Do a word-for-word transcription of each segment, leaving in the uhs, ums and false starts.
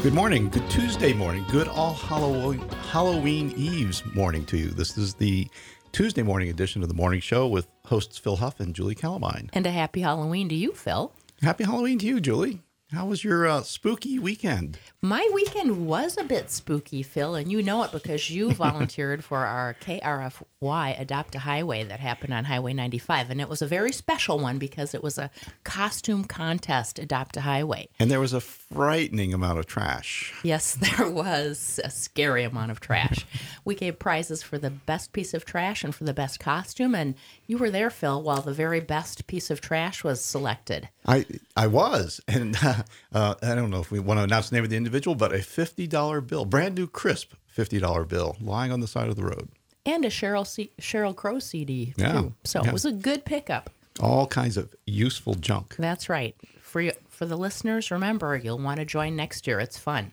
Good morning, good Tuesday morning, good All Halloween, Halloween Eve's morning to you. This is the Tuesday morning edition of the Morning Show with hosts Phil Huff and Julie Calamine. And a happy Halloween to you, Phil. Happy Halloween to you, Julie. How was your uh, spooky weekend? My weekend was a bit spooky, Phil, and you know it because you volunteered for our K R F Y Adopt a Highway that happened on Highway ninety-five. And it was a very special one because it was a costume contest, Adopt a Highway. And there was a frightening amount of trash. Yes, there was a scary amount of trash. We gave prizes for the best piece of trash and for the best costume. And you were there, Phil, while the very best piece of trash was selected. I I was. And uh, uh, I don't know if we want to announce the name of the individual, but a fifty dollar bill, brand new crisp fifty dollar bill lying on the side of the road. And a Cheryl C- Cheryl Crow C D, too. Yeah, So yeah. it was a good pickup. All kinds of useful junk. That's right. For you, for the listeners, remember, you'll want to join next year. It's fun.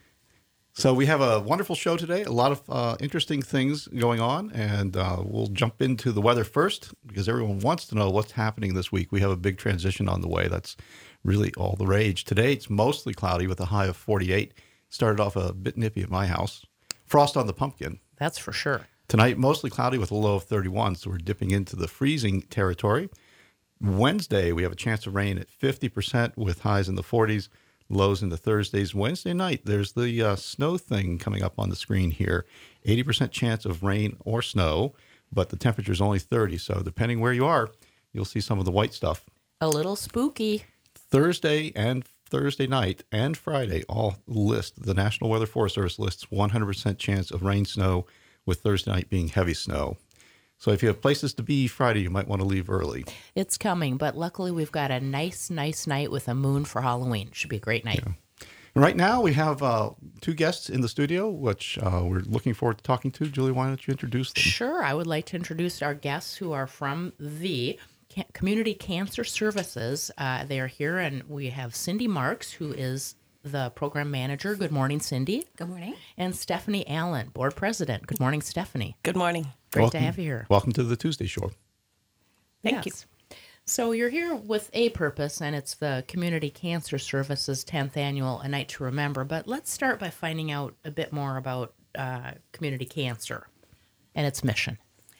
So we have a wonderful show today, a lot of uh, interesting things going on, and uh, we'll jump into the weather first because everyone wants to know what's happening this week. We have a big transition on the way. That's really all the rage. Today, it's mostly cloudy with a high of forty-eight. Started off a bit nippy at my house. Frost on the pumpkin. That's for sure. Tonight, mostly cloudy with a low of thirty-one, so we're dipping into the freezing territory. Wednesday, we have a chance of rain at fifty percent with highs in the forties, lows into Thursdays. Wednesday night, there's the uh, snow thing coming up on the screen here. eighty percent chance of rain or snow, but the temperature is only thirty, so depending where you are, you'll see some of the white stuff. A little spooky. Thursday and Thursday night and Friday all list, the National Weather Forest Service lists one hundred percent chance of rain, snow, with Thursday night being heavy snow. So if you have places to be Friday, you might want to leave early. It's coming, but luckily we've got a nice, nice night with a moon for Halloween. Should be a great night. Yeah. And right now we have uh, two guests in the studio, which uh, we're looking forward to talking to. Julie, why don't you introduce them? Sure. I would like to introduce our guests who are from the Ca- Community Cancer Services. Uh, they are here, and we have Cindy Marks, who is the program manager. Good morning, Cindy. Good morning. And Stephanie Allen, board president. Good morning, Stephanie. Good morning. Great welcome, to have you here. Welcome to the Tuesday Show. Thank Yes. So you're here with a purpose, and it's the Community Cancer Services tenth Annual A Night to Remember. But let's start by finding out a bit more about uh, community cancer and its mission.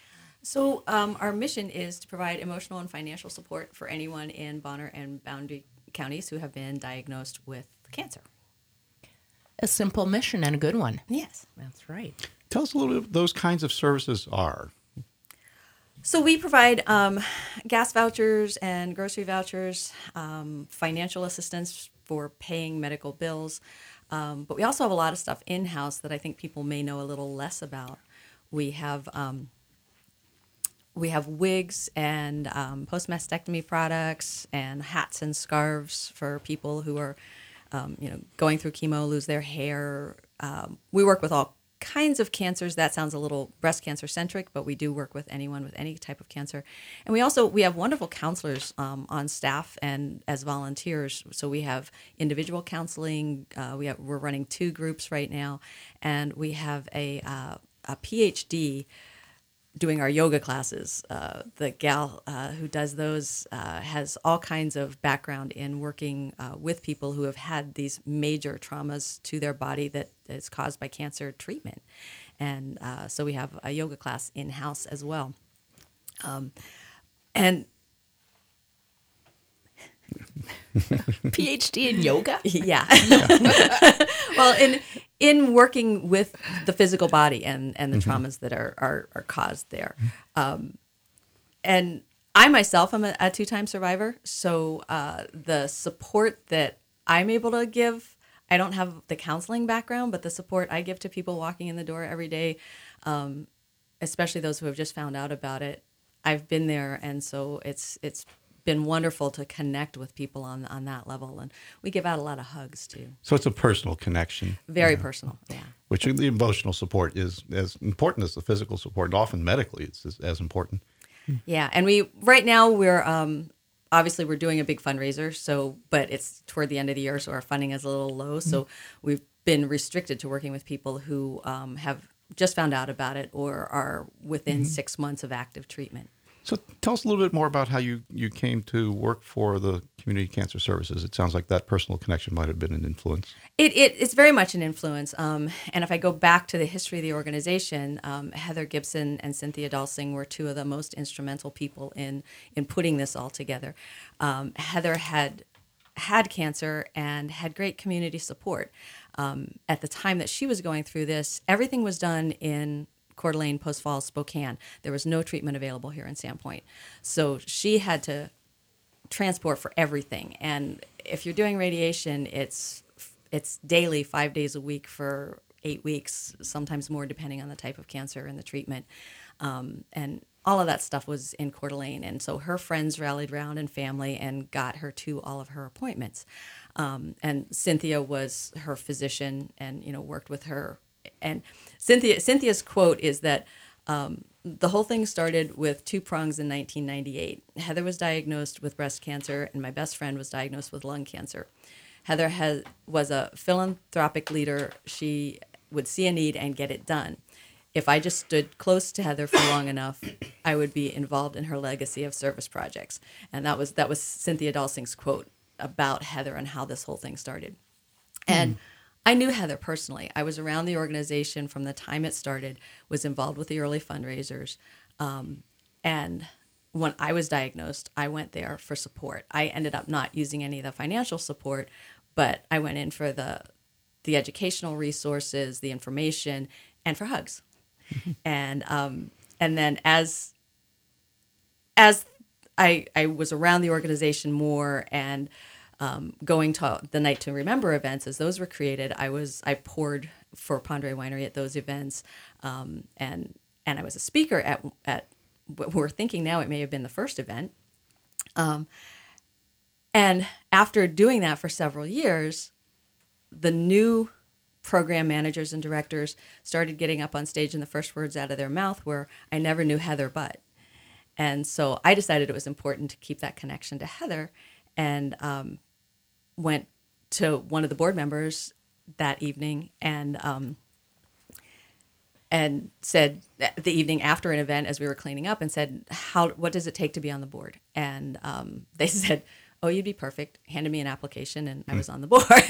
So um, our mission is to provide emotional and financial support for anyone in Bonner and Boundary counties who have been diagnosed with cancer. A simple mission and a good one. Yes. That's right. Tell us a little bit what those kinds of services are. So we provide um, gas vouchers and grocery vouchers, um, financial assistance for paying medical bills, um, but we also have a lot of stuff in-house that I think people may know a little less about. We have um, we have wigs and um, post-mastectomy products and hats and scarves for people who are um, you know going through chemo, lose their hair. Um, we work with all kinds of cancers. That sounds a little breast cancer centric, but we do work with anyone with any type of cancer. And we also, we have wonderful counselors um, on staff and as volunteers. So we have individual counseling. Uh, we have, we're running two groups right now. And we have a, uh, a P H D doing our yoga classes. Uh, the gal uh, who does those uh, has all kinds of background in working uh, with people who have had these major traumas to their body that is caused by cancer treatment. And uh, so we have a yoga class in-house as well. Um, and P H D in yoga? yeah. Well, in in working with the physical body and, and the mm-hmm. traumas that are, are, are caused there. Um, and I myself am a, a two-time survivor, so uh, the support that I'm able to give, I don't have the counseling background, but the support I give to people walking in the door every day, um, especially those who have just found out about it, I've been there, and so it's it's been wonderful to connect with people on on that level, and we give out a lot of hugs too. So it's a personal connection. Very yeah. personal, yeah. Which the emotional support is as important as the physical support. Often medically, it's as, as important. Yeah, and we right now we're um, obviously we're doing a big fundraiser, so but it's toward the end of the year, so our funding is a little low. So mm-hmm. we've been restricted to working with people who um, have just found out about it or are within mm-hmm. six months of active treatment. So tell us a little bit more about how you, you came to work for the Community Cancer Services. It sounds like that personal connection might have been an influence. It, it it's very much an influence. Um, and if I go back to the history of the organization, um, Heather Gibson and Cynthia Dulsing were two of the most instrumental people in in putting this all together. Um, Heather had had cancer and had great community support. Um, at the time that she was going through this, everything was done in Coeur d'Alene, Post Falls, Spokane. There was no treatment available here in Sandpoint. So she had to transport for everything. And if you're doing radiation, it's it's daily, five days a week for eight weeks, sometimes more depending on the type of cancer and the treatment. Um, and all of that stuff was in Coeur d'Alene. And so her friends rallied around and family and got her to all of her appointments. Um, and Cynthia was her physician and, you know, worked with her. And Cynthia Cynthia's quote is that um, the whole thing started with two prongs in nineteen ninety-eight. Heather was diagnosed with breast cancer, and my best friend was diagnosed with lung cancer. Heather has, was a philanthropic leader. She would see a need and get it done. If I just stood close to Heather for long enough, I would be involved in her legacy of service projects. And that was that was Cynthia Dulsing's quote about Heather and how this whole thing started. And mm. I knew Heather personally. I was around the organization from the time it started, was involved with the early fundraisers. Um, and when I was diagnosed, I went there for support. I ended up not using any of the financial support, but I went in for the the educational resources, the information, and for hugs. and um, and then as as I I was around the organization more and Um, going to the Night to Remember events, as those were created, I was I poured for Pondere Winery at those events, um, and and I was a speaker at at we're thinking now it may have been the first event, um, and after doing that for several years, the new program managers and directors started getting up on stage, and the first words out of their mouth were, "I never knew Heather, but," and so I decided it was important to keep that connection to Heather, and um, went to one of the board members that evening and um, and said the evening after an event as we were cleaning up and said, "How? What does it take to be on the board?" And um, they said, "Oh, you'd be perfect." Handed me an application, and I was on the board.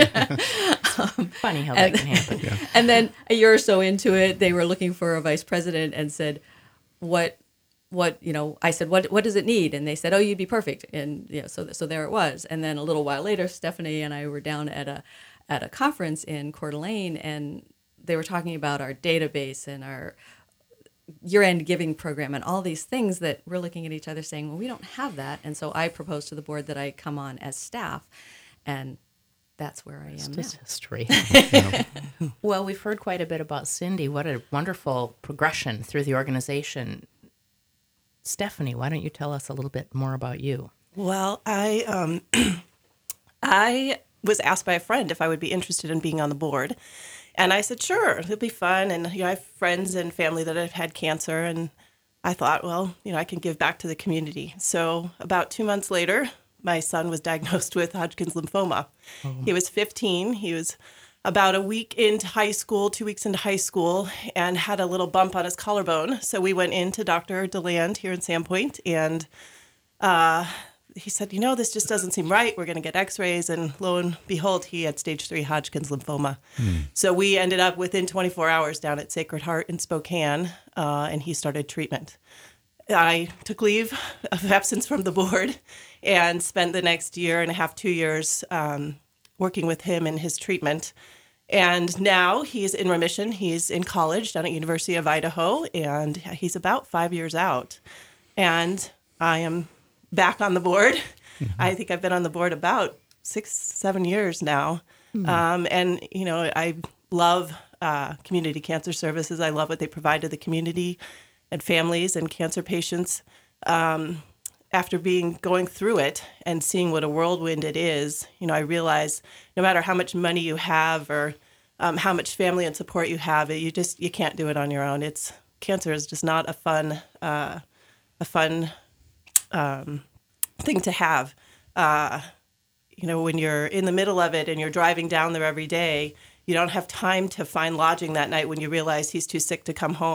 um, Funny how that and, can happen. Yeah. And then a year or so into it, they were looking for a vice president and said, "What?" What you know, I said, what what does it need? And they said, "Oh, you'd be perfect." And you know, so so there it was. And then a little while later, Stephanie and I were down at a at a conference in Coeur d'Alene, and they were talking about our database and our year-end giving program and all these things that we're looking at each other saying, "Well, we don't have that." And so I proposed to the board that I come on as staff, and that's where I am now. It's history. Well, we've heard quite a bit about Cindy. What a wonderful progression through the organization. Stephanie, why don't you tell us a little bit more about you? Well, I um, I was asked by a friend if I would be interested in being on the board, and I said, sure, it'll be fun. And you know, I have friends and family that have had cancer, and I thought, well, you know, I can give back to the community. So about two months later, my son was diagnosed with Hodgkin's lymphoma. Oh. He was fifteen. He was about a week into high school, two weeks into high school, and had a little bump on his collarbone. So we went in to Doctor DeLand here in Sandpoint, and uh, he said, you know, this just doesn't seem right. We're going to get x-rays. And lo and behold, he had stage three Hodgkin's lymphoma. Hmm. So we ended up within twenty-four hours down at Sacred Heart in Spokane, uh, and he started treatment. I took leave of absence from the board and spent the next year and a half, two years um, working with him in his treatment. And now he's in remission. He's in college down at University of Idaho, and he's about five years out. And I am back on the board. Mm-hmm. I think I've been on the board about six, seven years now. Mm-hmm. Um, and, you know, I love uh, Community Cancer Services. I love what they provide to the community and families and cancer patients. Um, after being going through it and seeing what a whirlwind it is, you know, I realize no matter how much money you have or um, how much family and support you have, you just you can't do it on your own. It's cancer is just not a fun uh, a fun um, thing to have. Uh, you know, when you're in the middle of it and you're driving down there every day, you don't have time to find lodging that night when you realize he's too sick to come home.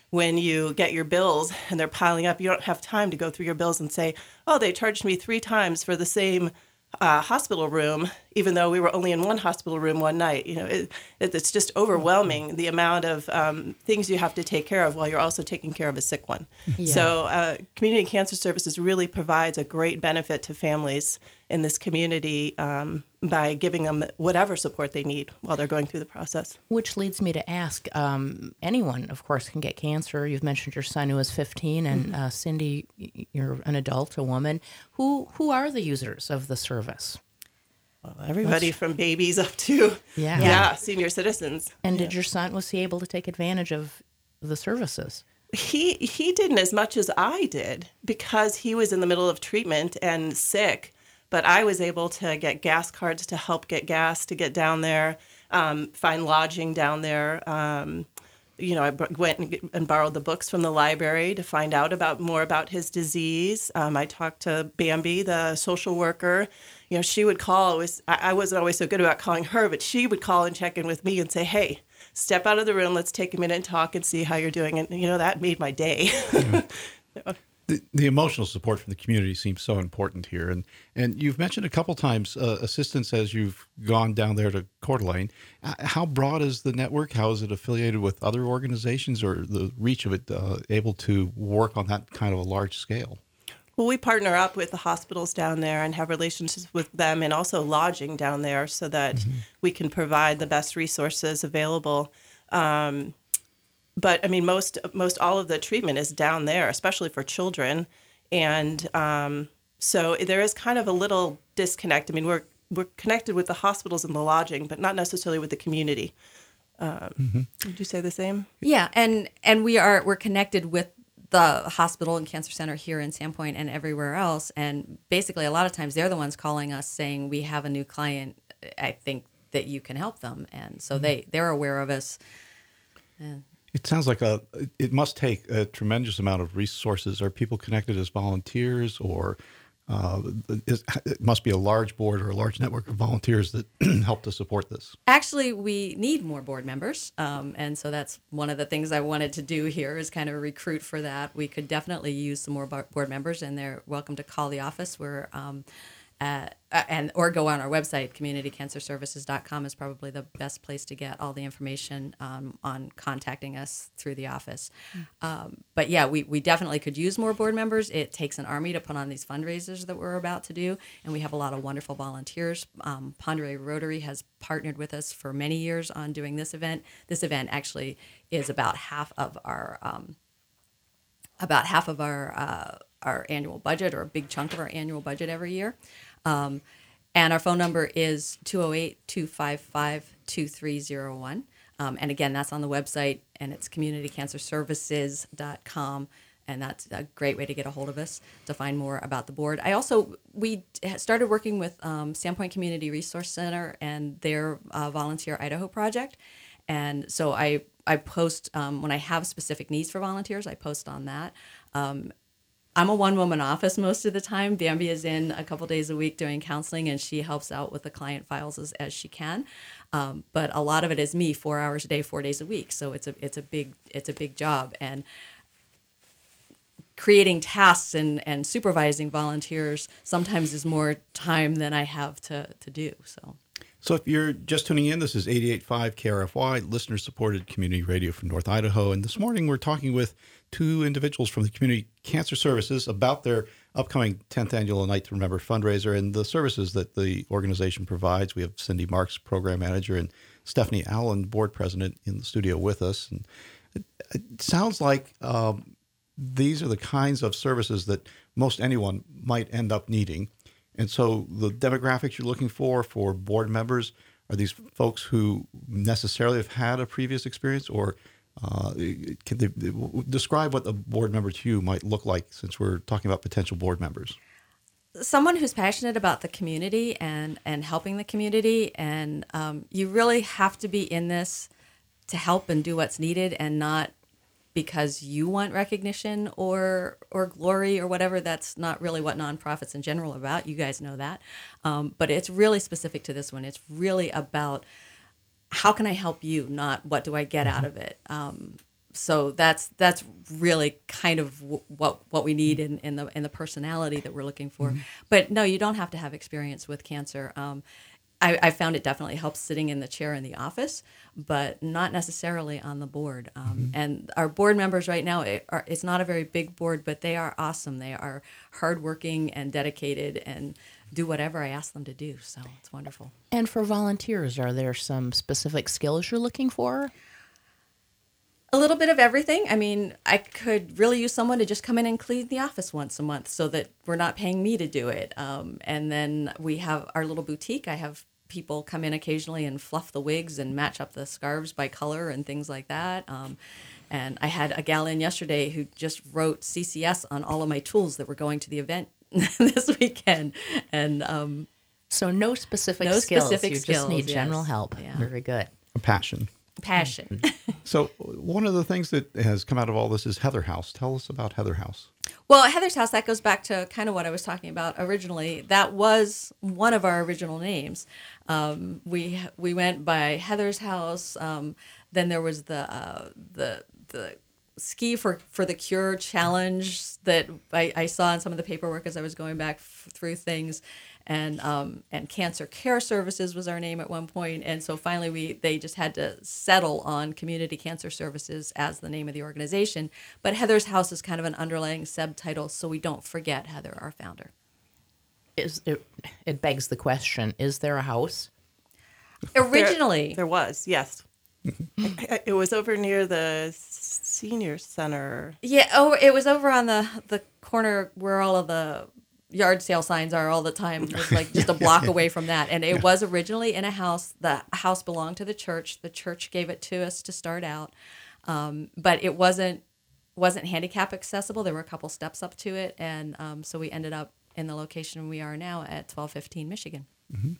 when you get your bills and they're piling up, you don't have time to go through your bills and say, oh, they charged me three times for the same uh, hospital room, even though we were only in one hospital room one night. You know, it, it, it's just overwhelming, the amount of um, things you have to take care of while you're also taking care of a sick one. Yeah. So uh, Community Cancer Services really provides a great benefit to families in this community um, by giving them whatever support they need while they're going through the process. Which leads me to ask, um, anyone, of course, can get cancer. You've mentioned your son who was fifteen, and mm-hmm. uh, Cindy, you're an adult, a woman. Who who are the users of the service? Well, everybody That's... from babies up to yeah, yeah, yeah. senior citizens. And yeah. did your son, was he able to take advantage of the services? He he didn't as much as I did because he was in the middle of treatment and sick. But I was able to get gas cards to help get gas to get down there, um, find lodging down there. Um, you know, I b- went and, and borrowed the books from the library to find out about more about his disease. Um, I talked to Bambi, the social worker. You know, she would call. It was, I, I wasn't always so good about calling her, but she would call and check in with me and say, hey, step out of the room. Let's take a minute and talk and see how you're doing. And, you know, that made my day. Mm-hmm. The, the emotional support from the community seems so important here. And and you've mentioned a couple times uh, assistance as you've gone down there to Coeur d'Alene. Uh, how broad is the network? How is it affiliated with other organizations, or the reach of it uh, able to work on that kind of a large scale? Well, we partner up with the hospitals down there and have relationships with them, and also lodging down there so that mm-hmm. we can provide the best resources available. Um, But I mean, most most all of the treatment is down there, especially for children, and um, so there is kind of a little disconnect. I mean, we're we're connected with the hospitals and the lodging, but not necessarily with the community. Um, mm-hmm. Would you say the same? Yeah, and and we are we're connected with the hospital and cancer center here in Sandpoint and everywhere else. And basically, a lot of times they're the ones calling us saying, "We have a new client. I think that you can help them," and so mm-hmm. they they're aware of us. And, It sounds like a. It must take a tremendous amount of resources. Are people connected as volunteers, or uh, is, it must be a large board or a large network of volunteers that help to support this? Actually, we need more board members, um, and so that's one of the things I wanted to do here is kind of recruit for that. We could definitely use some more board members, and they're welcome to call the office. We're um, Uh, and or go on our website. community cancer services dot com is probably the best place to get all the information um, on contacting us through the office. Um, but yeah, we, we definitely could use more board members. It takes an army to put on these fundraisers that we're about to do, and we have a lot of wonderful volunteers. Um, Ponderay Rotary has partnered with us for many years on doing this event. This event actually is about half of our um, about half of our uh, our annual budget, or a big chunk of our annual budget every year. Um, and our phone number is two oh eight, two five five, two three oh one. Um, and again, that's on the website, and it's community cancer services dot com. And that's a great way to get a hold of us to find more about the board. I also, we started working with um, Sandpoint Community Resource Center and their uh, Volunteer Idaho project. And so I, I post, um, when I have specific needs for volunteers, I post on that. Um, I'm a one-woman office most of the time. Bambi is in a couple days a week doing counseling, and she helps out with the client files as, as she can. Um, but a lot of it is me, four hours a day, four days a week. So it's a it's a big it's a big job, and creating tasks and, and supervising volunteers sometimes is more time than I have to to do. So. So if you're just tuning in, this is eighty-eight point five K R F Y, listener-supported community radio from North Idaho. And this morning we're talking with two individuals from the Community Cancer Services about their upcoming tenth Annual Night to Remember fundraiser and the services that the organization provides. We have Cindy Marks, program manager, and Stephanie Allen, board president, in the studio with us. And it, it sounds like um, these are the kinds of services that most anyone might end up needing. And so the demographics you're looking for for board members, are these folks who necessarily have had a previous experience, or uh, can they describe what a board member to you might look like, since we're talking about potential board members? Someone who's passionate about the community and, and helping the community, and um, you really have to be in this to help and do what's needed, and not because you want recognition or or glory or whatever. That's not really what nonprofits in general are about. You guys know that. Um, but it's really specific to this one. It's really about how can I help you, not what do I get out of it. Um, so that's that's really kind of w- what what we need in, in the in the personality that we're looking for. Mm-hmm. But no, you don't have to have experience with cancer. Um, I, I found it definitely helps sitting in the chair in the office, but not necessarily on the board. Um, mm-hmm. And our board members right now, it are, it's not a very big board, but they are awesome. They are hardworking and dedicated and do whatever I ask them to do. So it's wonderful. And for volunteers, are there some specific skills you're looking for? A little bit of everything. I mean, I could really use someone to just come in and clean the office once a month so that we're not paying me to do it. Um, and then we have our little boutique. I have people come in occasionally and fluff the wigs and match up the scarves by color and things like that. Um, and I had a gal in yesterday who just wrote C C S on all of my tools that were going to the event this weekend. And um, so no specific no skills. Specific you skills, just need yes. general help. Yeah. Very good. A passion. Passion. So one of the things that has come out of all this is Heather House. Tell us about Heather House. Well, at Heather's House, that goes back to kind of what I was talking about originally. That was one of our original names. Um, we we went by Heather's House. Um, then there was the uh, the the Ski for, for the Cure challenge that I, I saw in some of the paperwork as I was going back f- through things. And um, and Cancer Care Services was our name at one point, and so finally we they just had to settle on Community Cancer Services as the name of the organization. But Heather's House is kind of an underlying subtitle, so we don't forget Heather, our founder. Is it? It begs the question: is there a house? Originally, there, there was, yes. it, it was over near the senior center. Yeah. Oh, it was over on the the corner where all of the yard sale signs are all the time. It was like just a block away from that. And it yeah. was originally in a house. The house belonged to the church. The church gave it to us to start out. Um, but it wasn't wasn't handicap accessible. There were a couple steps up to it. And um, so we ended up in the location we are now at twelve fifteen Michigan. Mm-hmm.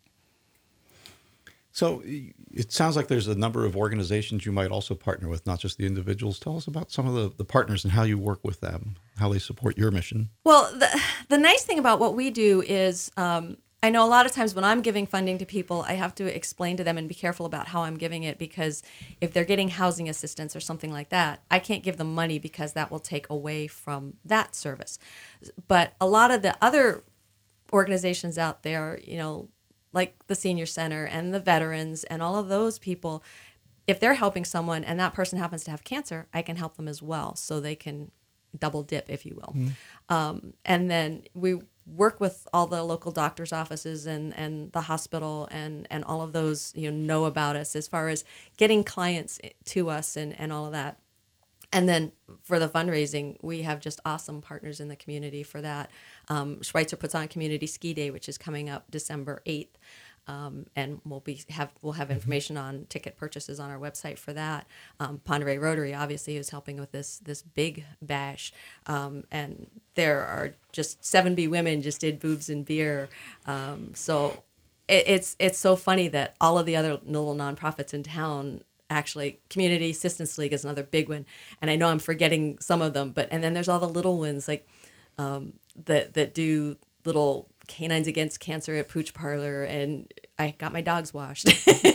So it sounds like there's a number of organizations you might also partner with, not just the individuals. Tell us about some of the, the partners and how you work with them, how they support your mission. Well, the, the nice thing about what we do is um, I know a lot of times when I'm giving funding to people, I have to explain to them and be careful about how I'm giving it, because if they're getting housing assistance or something like that, I can't give them money because that will take away from that service. But a lot of the other organizations out there, you know, like the Senior Center and the veterans and all of those people, if they're helping someone and that person happens to have cancer, I can help them as well, so they can double dip, if you will. Mm. Um, and then we work with all the local doctor's offices and, and the hospital and, and all of those, you know, know about us as far as getting clients to us and, and all of that. And then for the fundraising, we have just awesome partners in the community for that. Um, Schweitzer puts on Community Ski Day, which is coming up December eighth. Um, and we'll be have we'll have information on ticket purchases on our website for that. Um, Pend Oreille Rotary obviously is helping with this this big bash, um, and there are just seven B women just did boobs and beer. Um, so it, it's it's so funny that all of the other little nonprofits in town. Actually, Community Assistance League is another big one, and I know I'm forgetting some of them. But and then there's all the little ones like um, that that do little Canines Against Cancer at Pooch Parlor, and I got my dogs washed,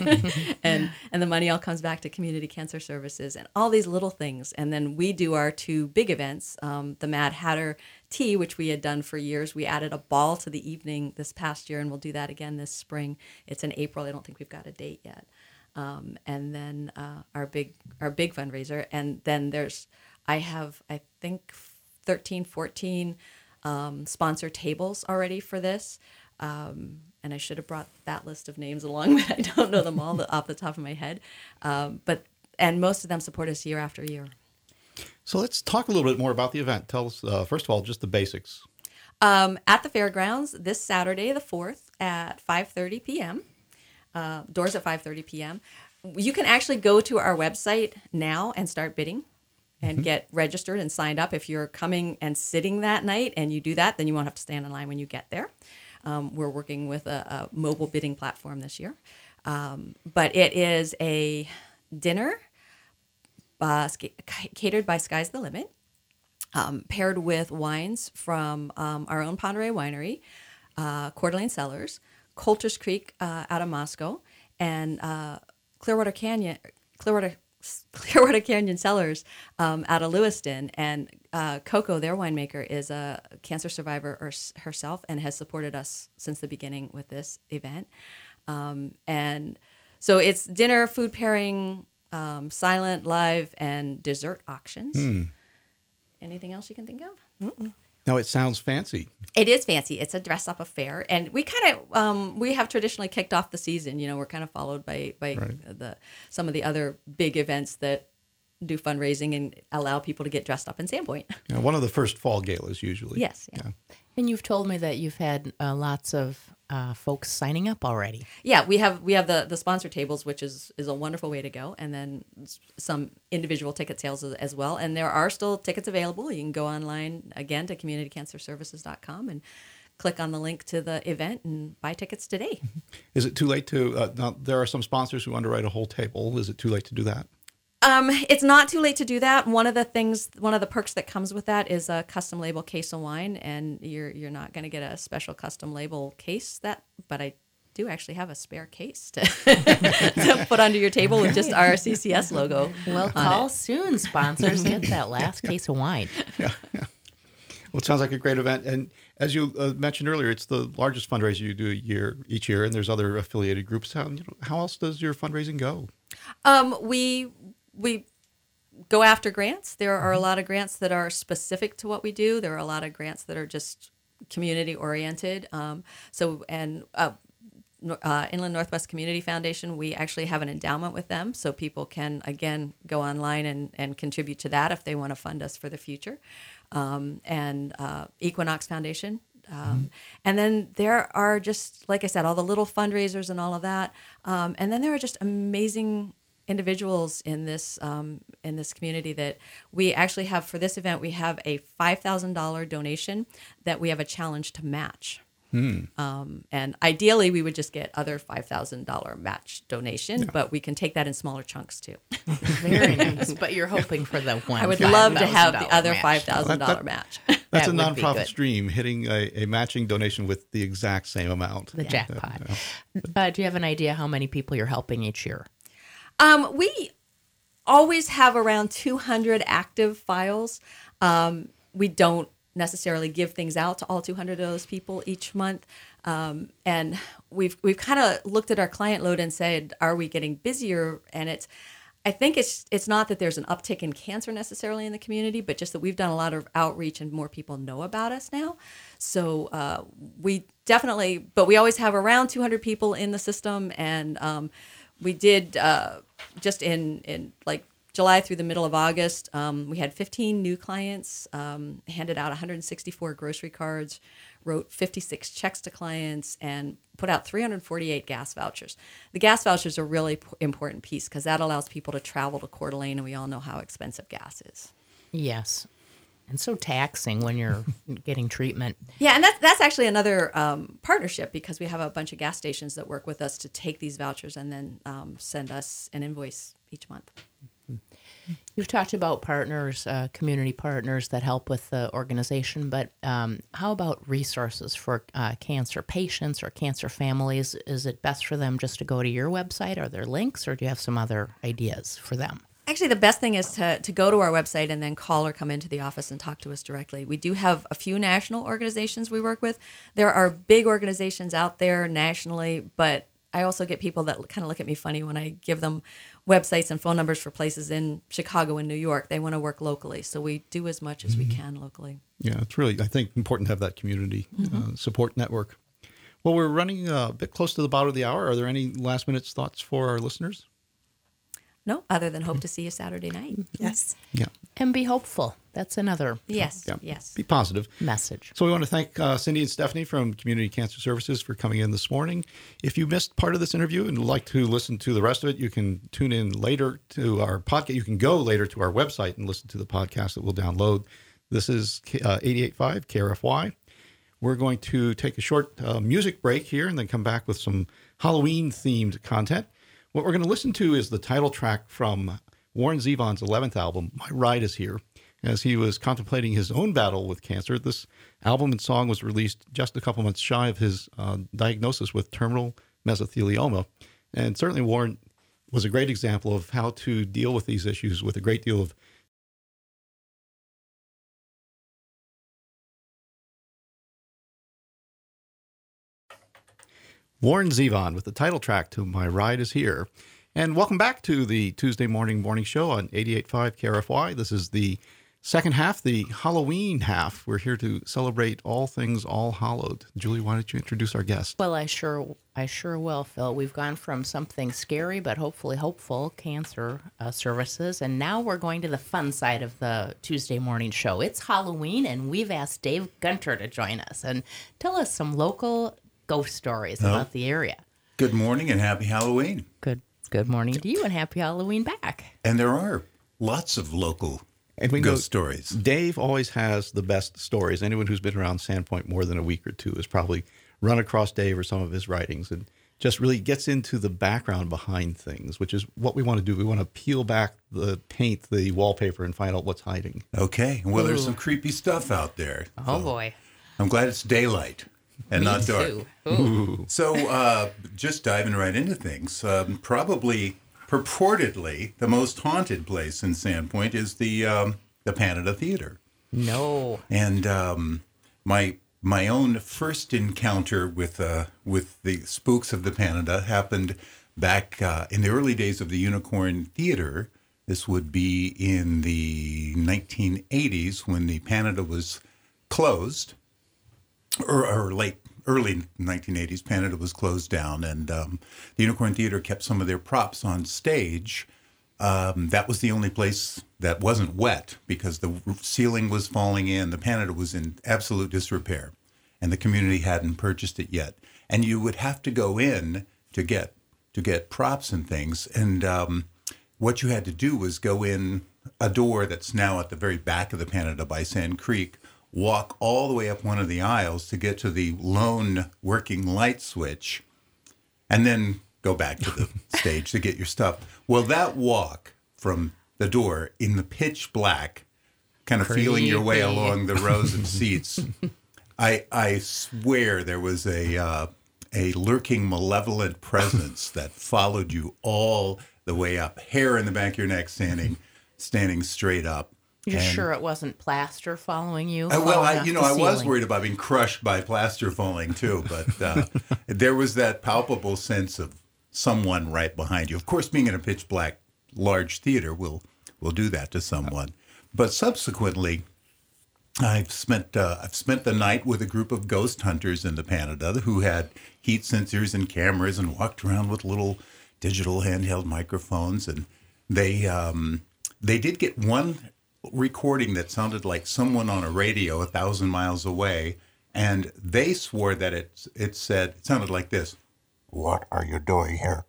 and and the money all comes back to Community Cancer Services and all these little things. And then we do our two big events, um, the Mad Hatter Tea, which we had done for years. We added a ball to the evening this past year, and we'll do that again this spring. It's in April. I don't think we've got a date yet. Um, and then uh, our big our big fundraiser, and then there's I have I think thirteen, fourteen um, sponsor tables already for this, um, and I should have brought that list of names along, but I don't know them all off the top of my head. Um, but and most of them support us year after year. So let's talk a little bit more about the event. Tell us uh, first of all just the basics. Um, at the fairgrounds this Saturday the fourth at five thirty p.m. Uh, doors at five thirty p.m. You can actually go to our website now and start bidding and mm-hmm. get registered and signed up. If you're coming and sitting that night and you do that, then you won't have to stand in line when you get there. Um, we're working with a, a mobile bidding platform this year. Um, but it is a dinner uh, catered by Sky's the Limit, um, paired with wines from um, our own Pend Oreille Winery, uh, Coeur d'Alene Cellars, Coulter's Creek uh, out of Moscow, and uh, Clearwater Canyon, Clearwater Clearwater Canyon Cellars um, out of Lewiston, and uh, Coco, their winemaker, is a cancer survivor or, herself and has supported us since the beginning with this event. Um, and so it's dinner, food pairing, um, silent, live, and dessert auctions. Mm. Anything else you can think of? Mm-mm. No, it sounds fancy. It is fancy. It's a dress-up affair, and we kind of um, we have traditionally kicked off the season. You know, we're kind of followed by by right. the some of the other big events that do fundraising and allow people to get dressed up in Sandpoint. Yeah, one of the first fall galas usually. Yes. Yeah. yeah. And you've told me that you've had uh, lots of uh, folks signing up already. Yeah, we have we have the, the sponsor tables, which is, is a wonderful way to go, and then some individual ticket sales as, as well. And there are still tickets available. You can go online again to community cancer services dot com and click on the link to the event and buy tickets today. Is it too late to? Uh, now there are some sponsors who underwrite a whole table. Is it too late to do that? Um, it's not too late to do that. One of the things, one of the perks that comes with that is a custom label case of wine, and you're you're not going to get a special custom label case that, but I do actually have a spare case to, to put under your table with just our C C S logo. Well, call it. Soon, sponsors. Get that last case of wine. Yeah, yeah. Well, it sounds like a great event, and as you uh, mentioned earlier, it's the largest fundraiser you do a year each year, and there's other affiliated groups. How you know, how else does your fundraising go? Um, we. We go after grants. There are a lot of grants that are specific to what we do. There are a lot of grants that are just community oriented. Um, so, and uh, uh, Inland Northwest Community Foundation, we actually have an endowment with them, so people can again go online and, and contribute to that if they want to fund us for the future. Um, and uh, Equinox Foundation. Um, mm-hmm. And then there are just, like I said, all the little fundraisers and all of that. Um, and then there are just amazing individuals in this um, in this community that we actually have for this event. We have a five thousand dollars donation that we have a challenge to match. Hmm. Um, and ideally, we would just get other five thousand dollars match donation, yeah. but we can take that in smaller chunks too. Very nice. But you're hoping for the one. I would love to have the other five thousand dollars match. That's that a nonprofit stream, hitting a, a matching donation with the exact same amount. The yeah. jackpot. Yeah. Uh, do you have an idea how many people you're helping each year? Um, we always have around two hundred active files. Um, we don't necessarily give things out to all two hundred of those people each month. Um, and we've we've kind of looked at our client load and said, are we getting busier? And it's, I think it's it's not that there's an uptick in cancer necessarily in the community, but just that we've done a lot of outreach and more people know about us now. So uh, we definitely, but we always have around two hundred people in the system, and um, we did uh, just in, in like July through the middle of August, um, we had fifteen new clients, um, handed out one hundred sixty-four grocery cards, wrote fifty-six checks to clients, and put out three hundred forty-eight gas vouchers. The gas vouchers are a really p- important piece because that allows people to travel to Coeur d'Alene, and we all know how expensive gas is. Yes. And so taxing when you're getting treatment. Yeah, and that's, that's actually another um, partnership because we have a bunch of gas stations that work with us to take these vouchers and then um, send us an invoice each month. You've talked about partners, uh, community partners that help with the organization, but um, how about resources for uh, cancer patients or cancer families? Is it best for them just to go to your website? Are there links, or do you have some other ideas for them? Actually, the best thing is to, to go to our website and then call or come into the office and talk to us directly. We do have a few national organizations we work with. There are big organizations out there nationally, but I also get people that kind of look at me funny when I give them websites and phone numbers for places in Chicago and New York. They want to work locally, so we do as much as we can locally. Yeah, it's really, I think, important to have that community mm-hmm. uh, support network. Well, we're running a bit close to the bottom of the hour. Are there any last-minute thoughts for our listeners? No, other than hope to see you Saturday night. Yes. Yeah. And be hopeful. That's another yes, yeah. yes. Be positive. Message. So we want to thank uh, Cindy and Stephanie from Community Cancer Services for coming in this morning. If you missed part of this interview and would like to listen to the rest of it, you can tune in later to our podcast. You can go later to our website and listen to the podcast that we'll download. This is uh, eighty-eight point five K R F Y. We're going to take a short uh, music break here and then come back with some Halloween-themed content. What we're going to listen to is the title track from Warren Zevon's eleventh album, My Ride Is Here. As he was contemplating his own battle with cancer, this album and song was released just a couple months shy of his uh, diagnosis with terminal mesothelioma. And certainly Warren was a great example of how to deal with these issues with a great deal of Warren Zevon with the title track to My Ride Is Here. And welcome back to the Tuesday morning morning show on eighty-eight point five K R F Y. This is the second half, the Halloween half. We're here to celebrate all things All Hallowed. Julie, why don't you introduce our guest? Well, I sure I sure will, Phil. We've gone from something scary but hopefully hopeful, cancer uh, services, and now we're going to the fun side of the Tuesday morning show. It's Halloween, and we've asked Dave Gunter to join us and tell us some local ghost stories Oh. about the area. Good morning and happy Halloween. Good good morning to you, and happy Halloween back. And there are lots of local And we know ghost stories. Dave always has the best stories. Anyone who's been around Sandpoint more than a week or two has probably run across Dave or some of his writings and just really gets into the background behind things, which is what we want to do. We want to peel back the paint, the wallpaper, and find out what's hiding. Okay. Well, there's Ooh. some creepy stuff out there. Oh, So boy. I'm glad it's daylight and Me not dark. too. Ooh. So uh, just diving right into things, um, probably purportedly the most haunted place in Sandpoint is the um, the Panada Theater. No. And um, my my own first encounter with uh, with the spooks of the Panada happened back uh, in the early days of the Unicorn Theater. This would be in the nineteen eighties when the Panada was closed, or, or late early nineteen eighties. Panada was closed down, and um, the Unicorn Theater kept some of their props on stage. Um, that was the only place that wasn't wet because the ceiling was falling in. The Panada was in absolute disrepair, and the community hadn't purchased it yet. And you would have to go in to get to get props and things. And um, what you had to do was go in a door that's now at the very back of the Panada by Sand Creek, walk all the way up one of the aisles to get to the lone working light switch, and then go back to the stage to get your stuff. Well, that walk from the door in the pitch black, kind of feeling your way Creepy. along the rows of seats, I I swear there was a uh, a lurking malevolent presence that followed you all the way up, hair in the back of your neck, standing standing straight up. You're And- sure it wasn't plaster following you? Uh, well, falling I, off you know, the I was ceiling? worried about being crushed by plaster falling too, but uh, there was that palpable sense of someone right behind you. Of course, being in a pitch black large theater will will do that to someone. But subsequently, I've spent uh, I've spent the night with a group of ghost hunters in the Panada who had heat sensors and cameras and walked around with little digital handheld microphones, and they um, they did get one recording that sounded like someone on a radio a thousand miles away, and they swore that it it said it sounded like this: "What are you doing here?"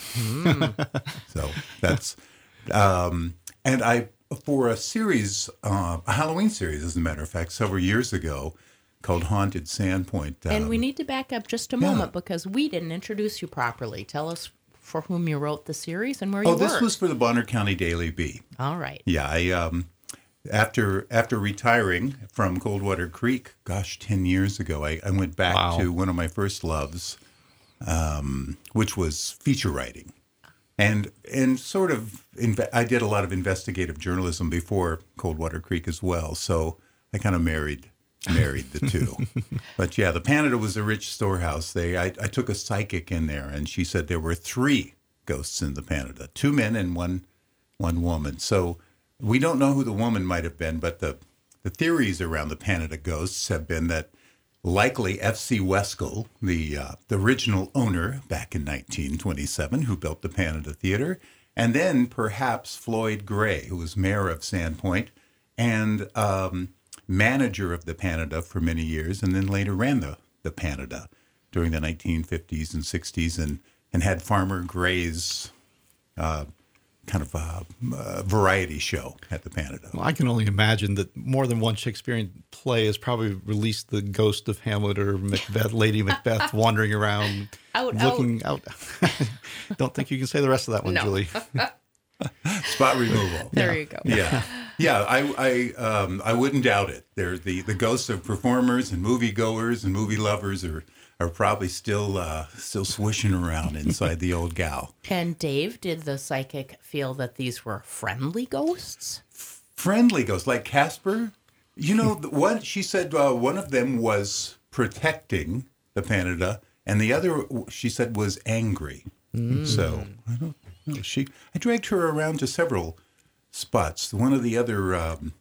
So that's um, and I for a series, uh, a Halloween series, as a matter of fact, several years ago, called Haunted Sandpoint. Um, And we need to back up just a moment because we didn't introduce you properly. Tell us for whom you wrote the series and where you oh, work. this was for the Bonner County Daily Bee. All right. Yeah, I um, after after retiring from Coldwater Creek, gosh, ten years ago, I, I went back Wow. to one of my first loves, um, which was feature writing, and and sort of inve- I did a lot of investigative journalism before Coldwater Creek as well. So I kind of married married the two. But yeah, the Panada was a rich storehouse. They I, I took a psychic in there, and she said there were three ghosts in the Panada, two men and one one woman. So we don't know who the woman might have been, but the, the theories around the Panada ghosts have been that likely F C Weskel, the uh, the original owner back in nineteen twenty-seven, who built the Panada Theater, and then perhaps Floyd Gray, who was mayor of Sandpoint and um, manager of the Panada for many years, and then later ran the, the Panada during the nineteen fifties and sixties, and, and had Farmer Gray's uh, kind of a, a variety show at the Panada. Well, I can only imagine that more than one Shakespearean play has probably released the ghost of Hamlet or Macbeth, Lady Macbeth, wandering around, Out, looking out. Don't think you can say the rest of that one, No. Julie. Spot removal. There you go. Yeah. Yeah, I I um, I wouldn't doubt it. They're the, the ghosts of performers and moviegoers and movie lovers are are probably still uh, still swishing around inside the old gal. And Dave, did the psychic feel that these were friendly ghosts? Friendly ghosts like Casper. You know, the one she said uh, one of them was protecting the Panada, and the other she said was angry. Mm. So I don't know. She I dragged her around to several spots. One of the other um,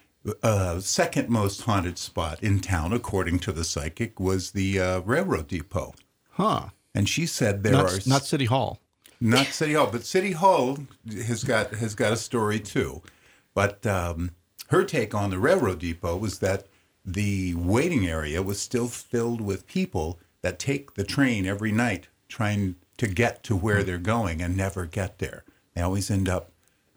uh, second most haunted spot in town, according to the psychic, was the uh, railroad depot. Huh. And she said there not, are not City Hall. Not City Hall, but City Hall has got has got a story too. But um, her take on the railroad depot was that the waiting area was still filled with people that take the train every night trying to get to where they're going and never get there. They always end up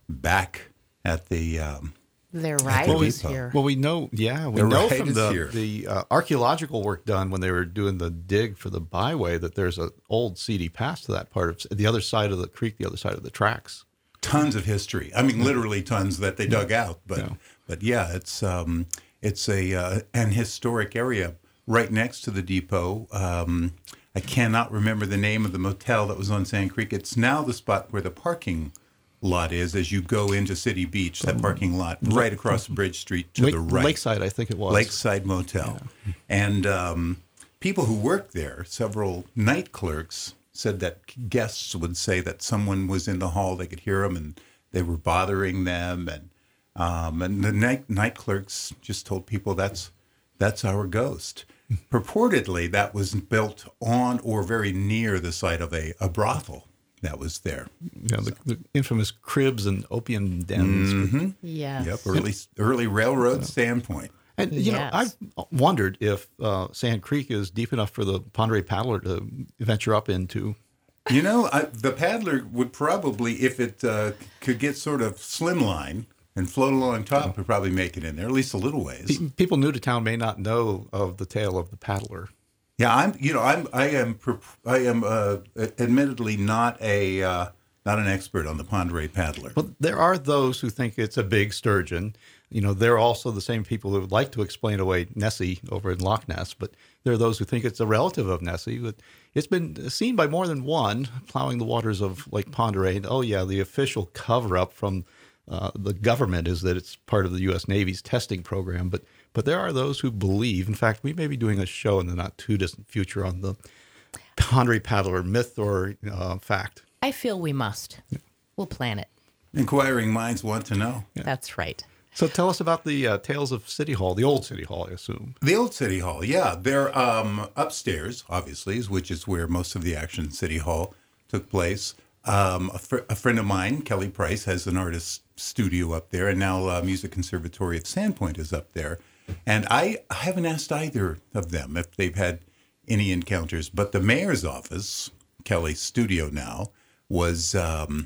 back at the um, Their at ride the was depot. here. Well, we know, yeah, we The know ride from is the, here. the uh, archaeological work done when they were doing the dig for the byway that there's an old seedy pass to that part of the other side of the creek, the other side of the tracks. Tons of history. I mean, literally tons that they dug out. But Yeah. but yeah, it's um, it's a uh, an historic area right next to the depot. Um, I cannot remember the name of the motel that was on Sand Creek. It's now the spot where the parking lot is as you go into City Beach. That parking lot right across Bridge Street to Lake, the right. Lakeside, I think it was. Lakeside Motel. And um, people who worked there, several night clerks, said that guests would say that someone was in the hall, they could hear them, and they were bothering them. And um, and the night, night clerks just told people that's that's our ghost. Purportedly, that was built on or very near the site of a, a brothel that was there. You know, the, the infamous cribs and opium dens. Mm-hmm. Yes. Yep, early early railroad standpoint. And, you Yes. know, I've wondered if uh, Sand Creek is deep enough for the Ponderay Paddler to venture up into. You know, I, the paddler would probably, if it uh, could get sort of slimline and float along top, would probably make it in there, at least a little ways. Pe- People new to town may not know of the tale of the paddler. Yeah, I'm. You know, I'm. I am. pro- I am. Uh, admittedly, not a. Uh, not an expert on the Ponderay paddler. But there are those who think it's a big sturgeon. You know, they're also the same people who would like to explain away Nessie over in Loch Ness, but there are those who think it's a relative of Nessie. But it's been seen by more than one plowing the waters of Lake Ponderay. And, oh, yeah, the official cover-up from uh, the government is that it's part of the U S Navy's testing program. But but there are those who believe. In fact, we may be doing a show in the not-too-distant future on the Ponderay paddler myth or uh, fact. I feel we must. We'll plan it. Inquiring minds want to know. That's right. So tell us about the uh, Tales of City Hall, the old City Hall, I assume. The old City Hall, yeah. They're um, upstairs, obviously, which is where most of the action in City Hall took place. Um, a, fr- a friend of mine, Kelly Price, has an artist studio up there, and now uh, Music Conservatory at Sandpoint is up there. And I haven't asked either of them if they've had any encounters, but the mayor's office, Kelly's studio now, was um,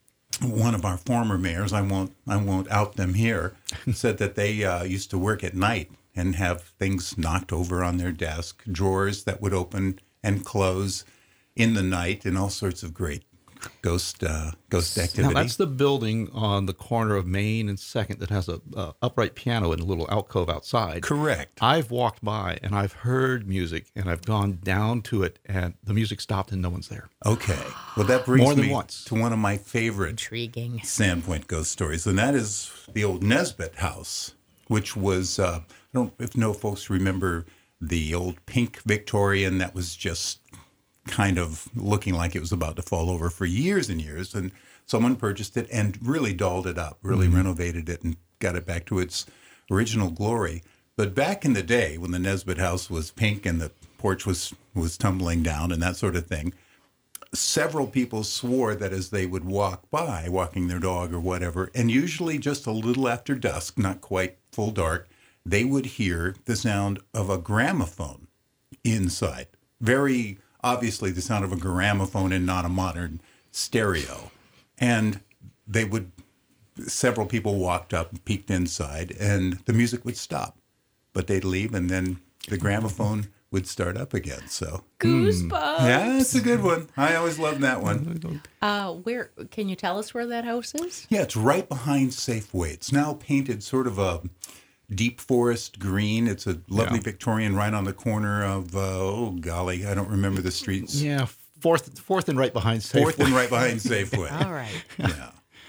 one of our former mayors. I won't I won't out them here. Said that they uh, used to work at night and have things knocked over on their desk, drawers that would open and close in the night, and all sorts of great ghost uh, ghost activity. Now, that's the building on the corner of Main and Second that has a uh, upright piano in a little alcove outside. Correct. I've walked by and I've heard music and I've gone down to it and the music stopped and no one's there. Okay. Well, that brings More than me once. to one of my favorite Intriguing. Sandpoint ghost stories, and that is the old Nesbitt house, which was, uh, I don't if no folks remember the old pink Victorian that was just kind of looking like it was about to fall over for years and years. And someone purchased it and really dolled it up, really mm-hmm. renovated it and got it back to its original glory. But back in the day when the Nesbitt house was pink and the porch was, was tumbling down and that sort of thing, several people swore that as they would walk by, walking their dog or whatever, and usually just a little after dusk, not quite full dark, they would hear the sound of a gramophone inside. Very obviously the sound of a gramophone and not a modern stereo. And they would, several people walked up and peeked inside, and the music would stop. But they'd leave, and then the gramophone would start up again. So Goosebumps. yeah, it's a good one. I always loved that one. Uh, where can you tell us where that house is? Yeah, it's right behind Safeway. It's now painted sort of a deep forest green. It's a lovely Yeah. Victorian right on the corner of, uh, oh golly, I don't remember the streets. Yeah, fourth, fourth and right behind Safeway. Fourth and right behind Safeway. All right. Yeah.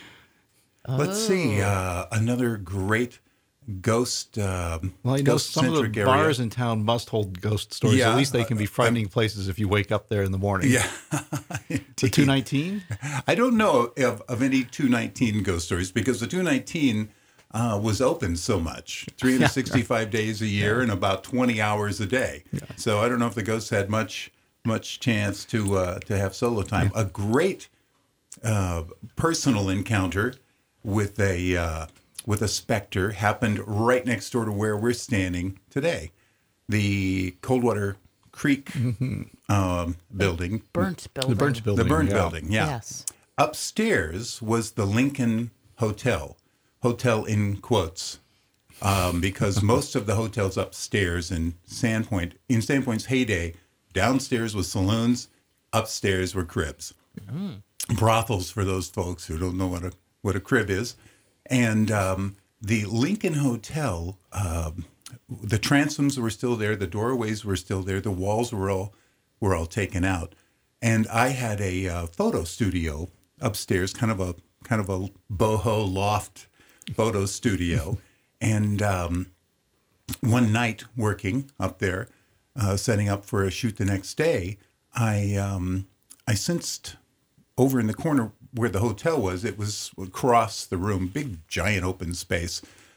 Let's see. Uh, another great ghost. Um, Well, you know, some of the ghost-centric bars area. in town must hold ghost stories. Yeah, At least they can be frightening places if you wake up there in the morning. Yeah. The two nineteen? I don't know of, of any two nineteen ghost stories because the two nineteen uh, was open so much, three hundred sixty-five days a year and about twenty hours a day. So I don't know if the ghosts had much much chance to uh, to have solo time. A great uh, personal encounter with a uh, with a specter happened right next door to where we're standing today, the Coldwater Creek um, building. Burnt building. The burnt building. The burned yeah. building, yeah. Yes. Upstairs was the Lincoln Hotel, hotel in quotes, um, because most of the hotels upstairs in Sandpoint, in Sandpoint's heyday, downstairs was saloons, upstairs were cribs, brothels for those folks who don't know what a what a crib is, and um, the Lincoln Hotel. Um, the transoms were still there, the doorways were still there, the walls were all were all taken out. And I had a uh, photo studio upstairs, kind of a kind of a boho loft photo studio. And um, one night working up there, uh, setting up for a shoot the next day, I um, I sensed over in the corner where the hotel was, it was across the room, big giant open space.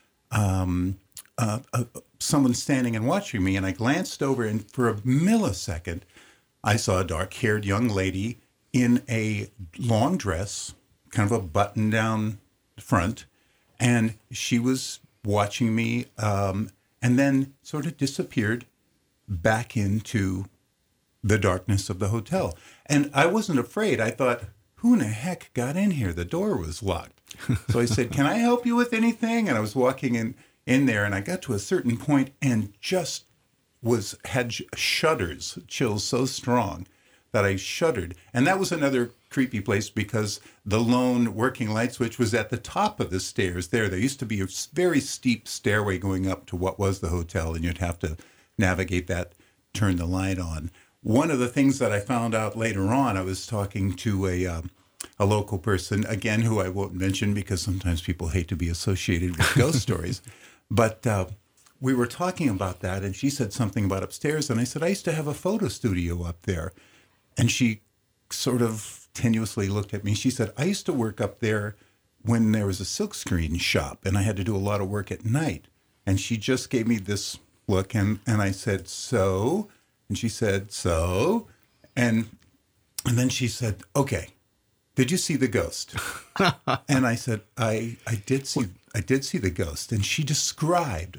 Um, uh, uh, someone standing and watching me, and I glanced over, and for a millisecond, I saw a dark-haired young lady in a long dress, kind of a button-down front, and she was watching me, um, and then sort of disappeared back into the darkness of the hotel. And I wasn't afraid. I thought, who in the heck got in here? The door was locked. So I said, can I help you with anything? And I was walking in, in there, and I got to a certain point and just was had sh- shudders, chills so strong that I shuddered. And that was another creepy place because the lone working light switch was at the top of the stairs there. There used to be a very steep stairway going up to what was the hotel, and you'd have to navigate that, turn the light on. One of the things that I found out later on, I was talking to a um, a local person, again, who I won't mention because sometimes people hate to be associated with ghost stories. But uh, we were talking about that, and she said something about upstairs, and I said, I used to have a photo studio up there. And she sort of tenuously looked at me. She said, I used to work up there when there was a silkscreen shop, and I had to do a lot of work at night. And she just gave me this look, and, and I said, so? And she said, so? And and then she said, okay, did you see the ghost? And I said, I I did see I did see the ghost. And she described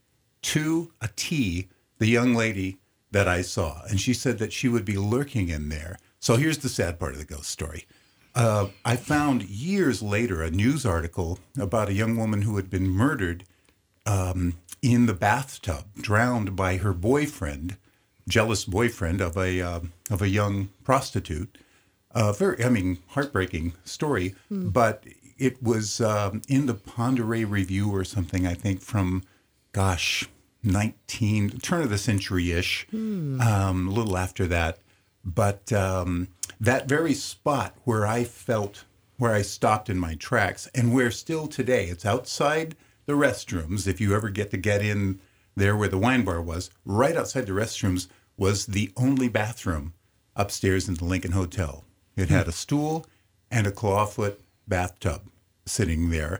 to a T the young lady that I saw. And she said that she would be lurking in there. So here's the sad part of the ghost story. Uh, I found years later a news article about a young woman who had been murdered um, in the bathtub, drowned by her boyfriend, jealous boyfriend of a uh, of a young prostitute. Uh, very, I mean, heartbreaking story. Mm. But it was um, in the Ponderay Review or something, I think, from, gosh, nineteen turn of the century-ish, mm. um, a little after that. But um, that very spot where I felt, where I stopped in my tracks, and where still today, it's outside the restrooms. If you ever get to get in there where the wine bar was, right outside the restrooms was the only bathroom upstairs in the Lincoln Hotel. It had a stool and a clawfoot bathtub sitting there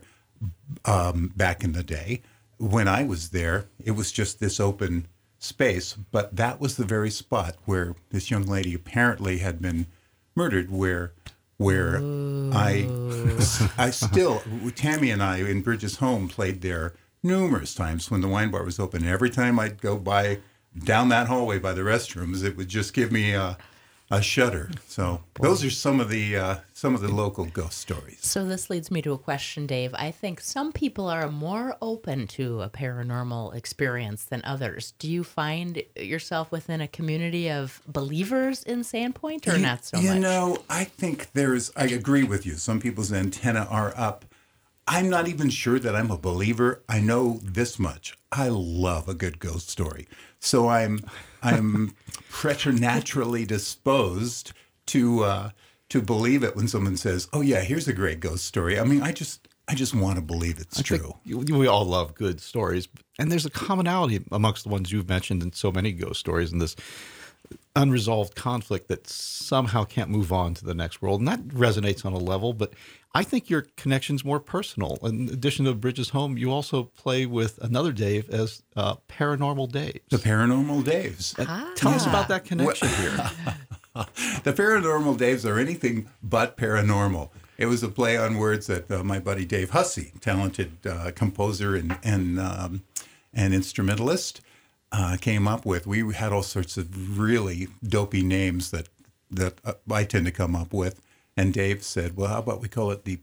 um, back in the day. When I was there, it was just this open space, but that was the very spot where this young lady apparently had been murdered, where where Ooh. I I still, Tammy and I in Bridges home played there numerous times when the wine bar was open. And every time I'd go by down that hallway by the restrooms, it would just give me a a shudder. So those are some of the uh, some of the local ghost stories. So this leads me to a question, Dave. I think some people are more open to a paranormal experience than others. Do you find yourself within a community of believers in Sandpoint, or you, not so you much? You know, I think there's, I agree with you. Some people's antenna are up. I'm not even sure that I'm a believer. I know this much. I love a good ghost story. So I'm I'm preternaturally disposed to uh, to believe it when someone says, "Oh yeah, here's a great ghost story." I mean, I just I just want to believe it's I true. think we all love good stories, and there's a commonality amongst the ones you've mentioned in so many ghost stories, and this unresolved conflict that somehow can't move on to the next world, and that resonates on a level. But I think your connection's more personal. In addition to Bridges Home, you also play with another Dave as uh, Paranormal Dave. The Paranormal Daves. Ah. Tell us about that connection here. The Paranormal Daves are anything but paranormal. It was a play on words that uh, my buddy Dave Hussey, talented uh, composer and and, um, and instrumentalist, uh, came up with. We had all sorts of really dopey names that that uh, I tend to come up with. And Dave said, "Well, how about we call it the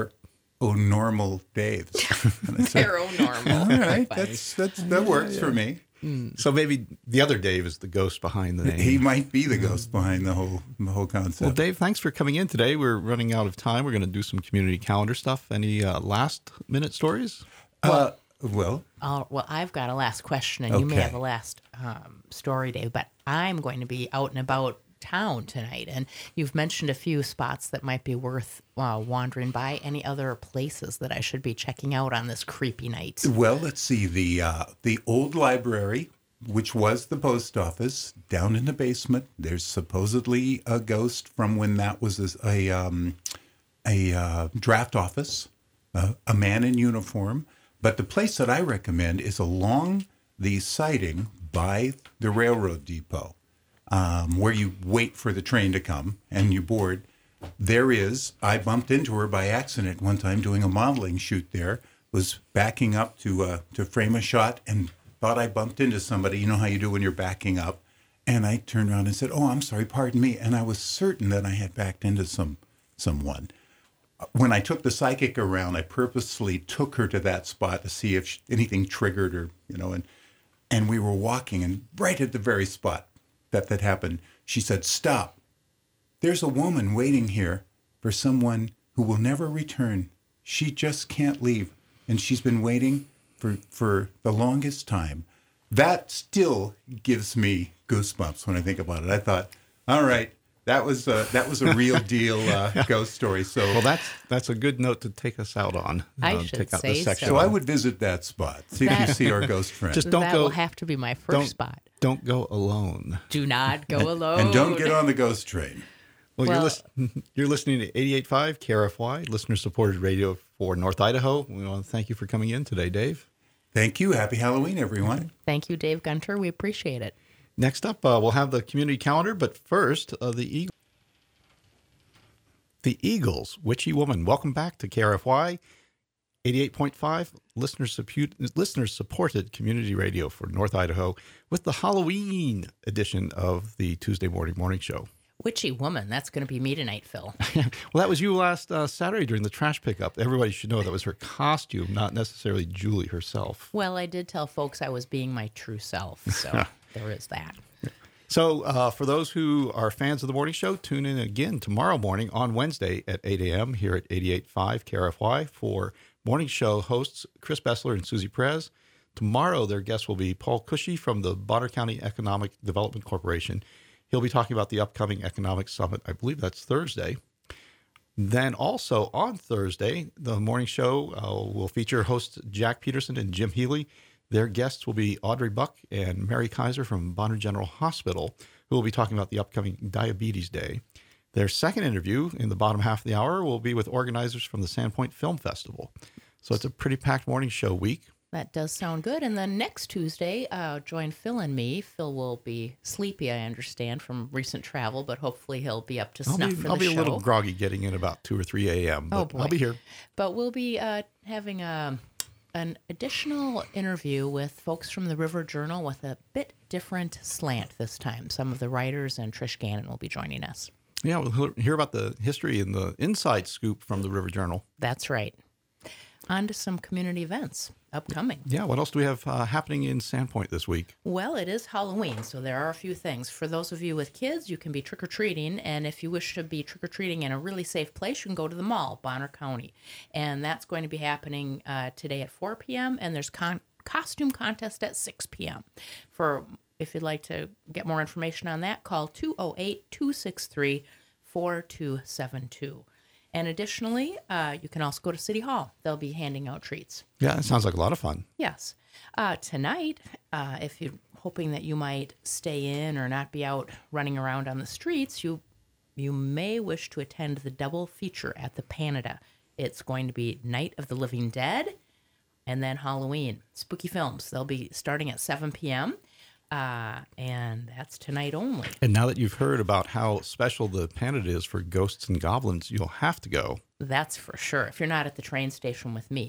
Paranormal Daves?" And I said, Paranormal. all right, that's that's that works for me. So maybe the other Dave is the ghost behind the name. He might be the ghost behind the whole the whole concept. Well, Dave, thanks for coming in today. We're running out of time. We're going to do some community calendar stuff. Any uh, last minute stories? Uh, well, Oh, well, I've got a last question, and you may Okay. have a last um, story, Dave, but I'm going to be out and about town tonight, and you've mentioned a few spots that might be worth uh, wandering by. Any other places that I should be checking out on this creepy night? well, let's see the uh, the old library, which was the post office, down in the basement. There's supposedly a ghost from when that was a a, um, a uh, draft office, uh, a man in uniform. But the place that I recommend is along the siding by the railroad depot. Um, where you wait for the train to come and you board. There is, I bumped into her by accident one time doing a modeling shoot there, was backing up to uh, to frame a shot and thought I bumped into somebody. You know how you do when you're backing up. And I turned around and said, "Oh, I'm sorry, pardon me." And I was certain that I had backed into some someone. When I took the psychic around, I purposely took her to that spot to see if anything triggered her, you know, and and we were walking, and right at the very spot that that happened, she said, "Stop. There's a woman waiting here for someone who will never return. She just can't leave. And she's been waiting for, for the longest time." That still gives me goosebumps when I think about it. I thought, all right, that was a, that was a real deal uh, ghost story. So, Well, that's that's a good note to take us out on. I uh, should take out say this section. so I would visit that spot, see if you That- see our ghost friend. Just don't that go. will have to be my 1st don't spot. Don't go alone. Do not go alone. and don't get on the ghost train. Well, Well- you're, listen, you're listening to eighty-eight point five K R F Y, listener-supported radio for North Idaho. We want to thank you for coming in today, Dave. Thank you. Happy Halloween, everyone. Thank you, Dave Gunter. We appreciate it. Next up, uh, we'll have the community calendar, but first, uh, the Eagles. The Eagles, Witchy Woman. Welcome back to K R F Y, eighty-eight point five, listener-supported community radio for North Idaho, with the Halloween edition of the Tuesday Morning Morning Show. Witchy Woman. That's going to be me tonight, Phil. Well, that was you last uh, Saturday during the trash pickup. Everybody should know that was her costume, not necessarily Julie herself. Well, I did tell folks I was being my true self, so there is that. So uh, for those who are fans of the morning show, tune in again tomorrow morning on Wednesday at eight a.m. here at eighty-eight point five K R F Y for morning show hosts Chris Bessler and Susie Perez. Tomorrow, their guest will be Paul Cushy from the Bonner County Economic Development Corporation. He'll be talking about the upcoming economic summit. I believe that's Thursday. Then also on Thursday, the morning show uh, will feature hosts Jack Peterson and Jim Healy. Their guests will be Audrey Buck and Mary Kaiser from Bonner General Hospital, who will be talking about the upcoming Diabetes Day. Their second interview in the bottom half of the hour will be with organizers from the Sandpoint Film Festival. So it's a pretty packed morning show week. That does sound good. And then next Tuesday, uh, join Phil and me. Phil will be sleepy, I understand, from recent travel, but hopefully he'll be up to I'll snuff be, for I'll the be show. a little groggy getting in about two or three a.m., but Oh, boy. I'll be here. But we'll be uh, having a, an additional interview with folks from the River Journal with a bit different slant this time. Some of the writers and Trish Gannon will be joining us. Yeah, we'll hear about the history and the inside scoop from the River Journal. That's right. On to some community events upcoming. Yeah, what else do we have uh, happening in Sandpoint this week? Well, it is Halloween, so there are a few things. For those of you with kids, you can be trick-or-treating, and if you wish to be trick-or-treating in a really safe place, you can go to the mall, Bonner County. And that's going to be happening uh, today at four p.m., and there's con- costume contest at six p.m. For if you'd like to get more information on that, call two oh eight, two six three, four two seven two. And additionally, uh, you can also go to City Hall. They'll be handing out treats. Yeah, it sounds like a lot of fun. Yes. Uh, tonight, uh, if you're hoping that you might stay in or not be out running around on the streets, you you may wish to attend the double feature at the Panada. It's going to be Night of the Living Dead and then Halloween. Spooky Films. They'll be starting at seven p.m., Uh, and that's tonight only. And now that you've heard about how special the Panada is for ghosts and goblins, you'll have to go. That's for sure, if you're not at the train station with me.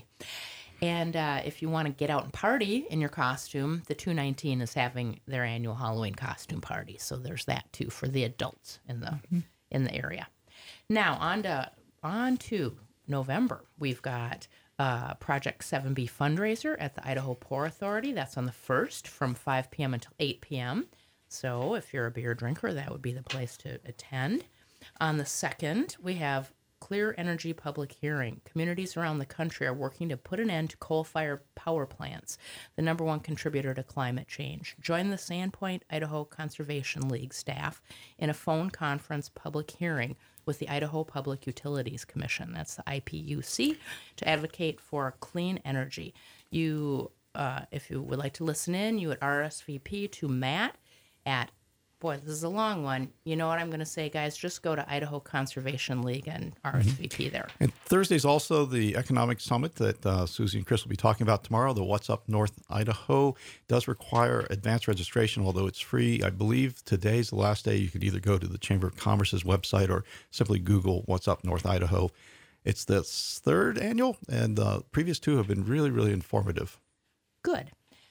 And uh, if you want to get out and party in your costume, the two nineteen is having their annual Halloween costume party. So there's that, too, for the adults in the mm-hmm. in the area. Now, on to, on to November. We've got Uh, Project seven B fundraiser at the Idaho Poor Authority. That's on the first from five p.m. until eight p.m. So if you're a beer drinker, that would be the place to attend. On the second, we have Clear Energy Public Hearing. Communities around the country are working to put an end to coal-fired power plants, the number one contributor to climate change. Join the Sandpoint Idaho Conservation League staff in a phone conference public hearing with the Idaho Public Utilities Commission, that's the I P U C, to advocate for clean energy. You, uh, if you would like to listen in, you would R S V P to Matt at, boy, this is a long one. You know what I'm going to say, guys? Just go to Idaho Conservation League and R S V P there. And Thursday's also the Economic Summit that uh, Susie and Chris will be talking about tomorrow. The What's Up North Idaho does require advanced registration, although it's free. I believe today's the last day. You could either go to the Chamber of Commerce's website or simply Google What's Up North Idaho. It's the third annual, and the previous two have been really, really informative. Good.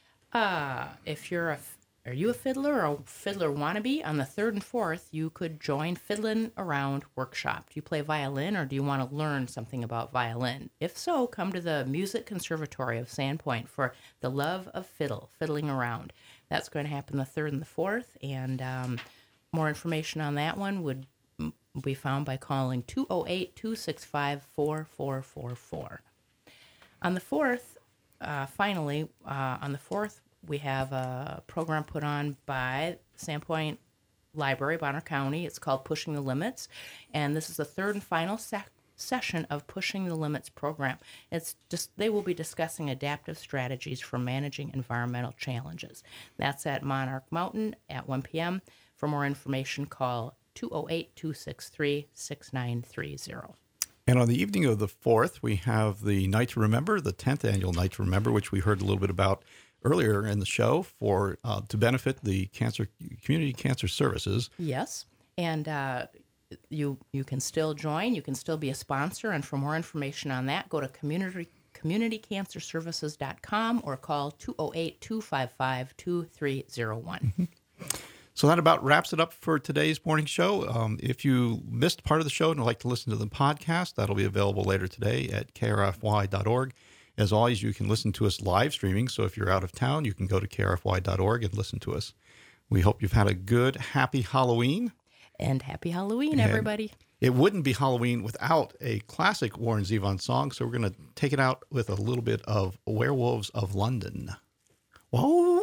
Uh, if you're a Are you a fiddler or a fiddler wannabe? On the third and fourth, you could join Fiddlin' Around Workshop. Do you play violin or do you want to learn something about violin? If so, come to the Music Conservatory of Sandpoint for the Love of Fiddle, Fiddling Around. That's going to happen the third and the fourth, and um, more information on that one would be found by calling two oh eight, two six five, four four four four. On the fourth, uh, finally, uh, on the fourth, we have a program put on by Sandpoint Library, Bonner County. It's called Pushing the Limits, and this is the third and final se- session of Pushing the Limits program. It's just they will be discussing adaptive strategies for managing environmental challenges. That's at Monarch Mountain at one p.m. For more information, call two oh eight, two six three, six nine three zero. And on the evening of the fourth, we have the Night to Remember, the tenth annual Night to Remember, which we heard a little bit about earlier in the show for uh, to benefit the cancer community cancer services. Yes, and uh, you you can still join. You can still be a sponsor. And for more information on that, go to community community cancer services dot com or call two oh eight, two five five, two three oh one. Mm-hmm. So that about wraps it up for today's morning show. Um, if you missed part of the show and would like to listen to the podcast, that'll be available later today at K R F Y dot org. As always, you can listen to us live streaming. So if you're out of town, you can go to K R F Y dot org and listen to us. We hope you've had a good, happy Halloween. And happy Halloween, and everybody. It wouldn't be Halloween without a classic Warren Zevon song. So we're going to take it out with a little bit of Werewolves of London. Whoa.